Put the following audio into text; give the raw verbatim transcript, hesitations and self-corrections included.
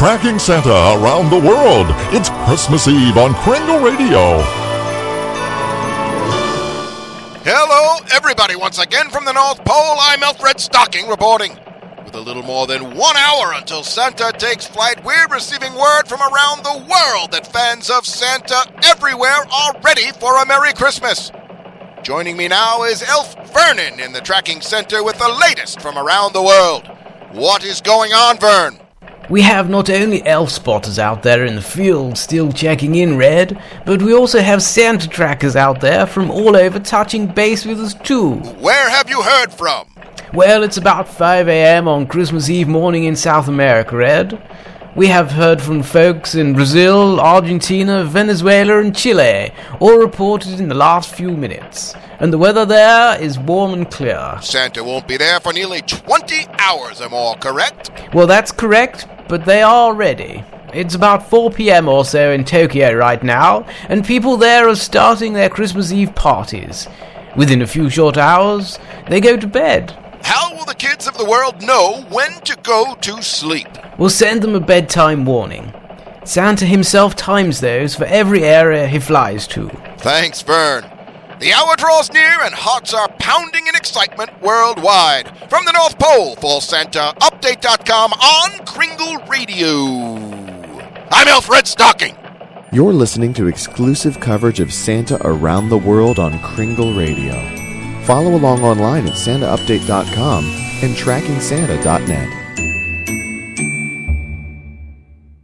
Tracking Santa Around the World. It's Christmas Eve on Kringle Radio. Hello, everybody, once again from the North Pole. I'm Alfred Stocking reporting. With a little more than one hour until Santa takes flight, we're receiving word from around the world that fans of Santa everywhere are ready for a Merry Christmas. Joining me now is Elf Vernon in the Tracking Center with the latest from around the world. What is going on, Vern? We have not only elf spotters out there in the field still checking in, Red, but we also have Santa trackers out there from all over touching base with us too. Where have you heard from? Well, it's about five a.m. on Christmas Eve morning in South America, Ed. We have heard from folks in Brazil, Argentina, Venezuela and Chile, all reported in the last few minutes. And the weather there is warm and clear. Santa won't be there for nearly twenty hours or more, correct? Well, that's correct, but they are ready. It's about four p.m. or so in Tokyo right now, and people there are starting their Christmas Eve parties. Within a few short hours, they go to bed. How will the kids of the world know when to go to sleep? We'll send them a bedtime warning. Santa himself times those for every area he flies to. Thanks, Vern. The hour draws near and hearts are pounding in excitement worldwide. From the North Pole for Santa Update dot com on Kringle Radio. I'm Alfred Stocking. You're listening to exclusive coverage of Santa around the world on Kringle Radio. Follow along online at Santa Update dot com and Tracking Santa dot net.